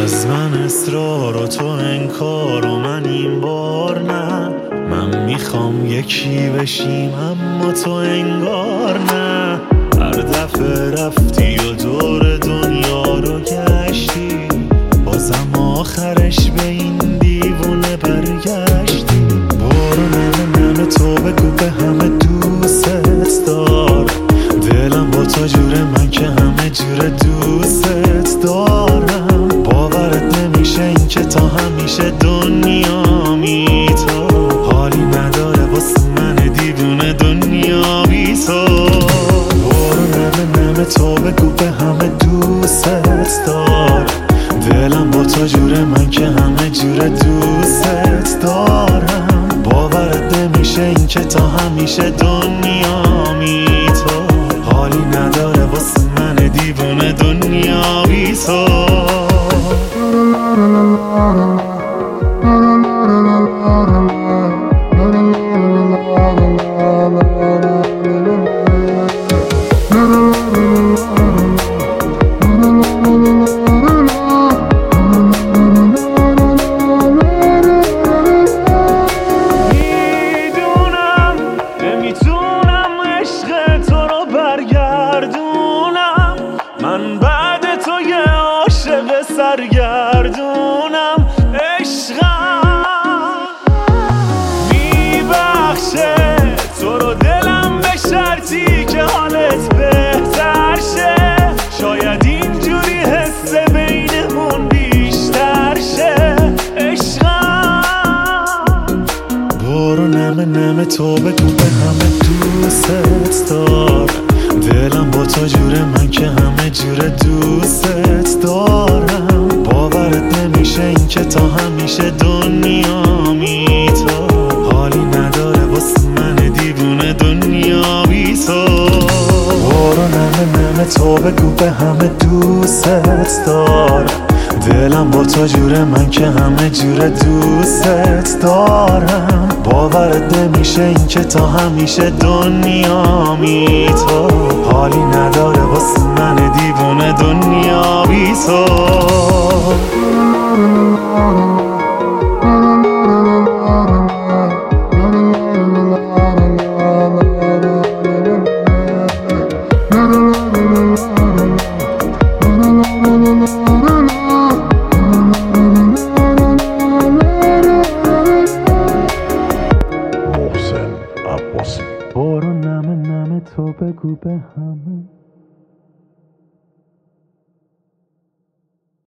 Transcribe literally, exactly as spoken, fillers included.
از من اصرار و تو انکار و من این بار نه. من میخوام یکی بشیم اما تو انگار نه. هر دفعه رفتی و دور دنیا رو گشتی، بازم آخرش به این دیوونه برگشتی. برو نمه نمه تو بگو به همه دوست دار، دلم با تو جوره من که همه جوره دوست دارم. باورت نمیشه این که تا همیشه دنیا می تو، حالی نداره واسه من دیوونه دنیا بی تو. برو نمه نمه تو بگو به همه دوست دار، دلم با تو جوره من که همه جوره دوست دارم. باورت نمیشه این که تا همیشه دنیا می تو، حالی نداره واسه من دیوونه دنیا بی تو. من بعد تو یه عاشق سرگردونم، عشقم میبخشه تو رو دلم به شرطی که حالت بهتر شه. شاید اینجوری حس بینمون بیشتر شه، عشقم. برو نمه نمه تو بگو به همه دوست دار، دلم با تو جوره من که همه جوره دوست دارم. باورت نمیشه این که تا همیشه دنیا می تو، حالی نداره واسه من دیوونه دنیا بی تو. برو نمه نمه تو بگو به همه دوست دار، دلم با تو جوره من که همه جوره دوست دارم. باورت نمیشه این که تا همیشه دنیا می تو، حالی نداره واسه من دیوونه دنیا بی تو. برو نمه نمه تو بگو به همه